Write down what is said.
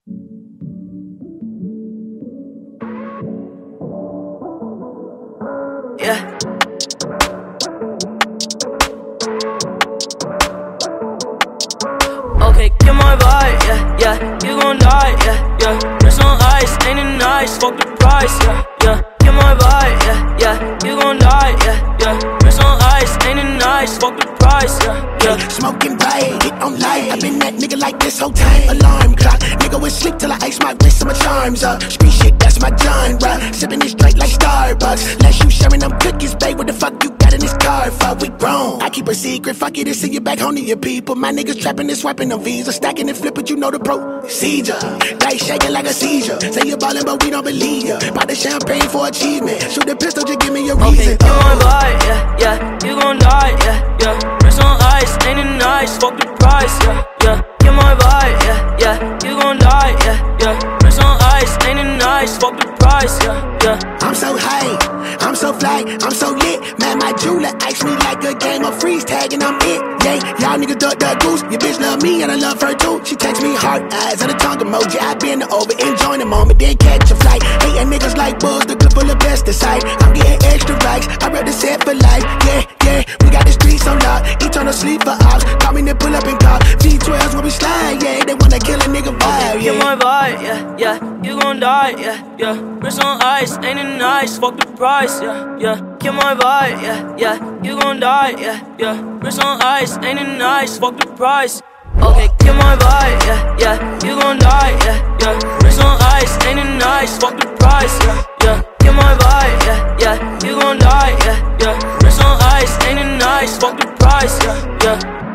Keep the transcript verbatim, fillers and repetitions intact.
Yeah. Okay, get my vibe, yeah, yeah. You gon' die, yeah, yeah. Wrist on ice, ain't it nice? Fuck the price, yeah, yeah. Get my vibe, yeah, yeah. You gon' die, yeah, yeah. Wrist on ice, ain't it nice? Fuck the price, yeah, yeah. Smoking bright, hit on light. I been that nigga like this whole time. Alarm clock, nigga with sleep till I ice my wrist and my charms up. Street shit, that's my genre. Sipping this straight like Starbucks. Unless you sharing them cookies, babe. What the fuck you got in this car? Fuck, we grown. I keep a secret, fuck it, and send you back home to your people. My niggas trapping and swiping them Visa, stacking and flipping, you know the procedure. Dice shaking like a seizure. Say you ballin', but we don't believe ya. Buy the champagne for achievement. Shoot the pistol, just give me your reason. Okay, get my vibe, yeah, yeah. You gon' die, yeah, yeah. Wrist on ice, ain't it nice? Fuck the price, yeah, yeah. Get my vibe, yeah, yeah. You gon' die, yeah, yeah. Wrist on ice, ain't it nice? Fuck the price, yeah, yeah. I'm so high, I'm so fly, I'm so lit. Man, my jeweler ice me like a game of freeze tag and I'm it. Yeah, y'all niggas duck, duck, goose. Your bitch love me and I love her too. She text me heart eyes and a tongue emoji. I bend over, enjoying the moment, then catch a flight. Hating niggas like bulls, the good full of pesticide. I'm getting extra rights, I rep the set for life. Yeah, yeah, we got the streets on lock. Eternal sleep for ops. Call me, then pull up and call. V twelves when we slide, yeah, they wanna kill a nigga vibe. Get Yeah. my vibe, yeah, yeah. You gon' die, yeah, yeah. Wrist on ice, ain't it nice? Fuck the price, yeah, yeah. Get my vibe, yeah, yeah. You gon' die, yeah, yeah. Wrist on ice, ain't it nice? Fuck the price. Okay, get my vibe, yeah, yeah. You gon' die, yeah, yeah. Wrist on ice, ain't it nice? Fuck the price, yeah, yeah. Get my vibe, yeah, yeah. You gon' die, yeah, yeah. Wrist on ice, ain't it nice? Fuck the price, yeah, yeah.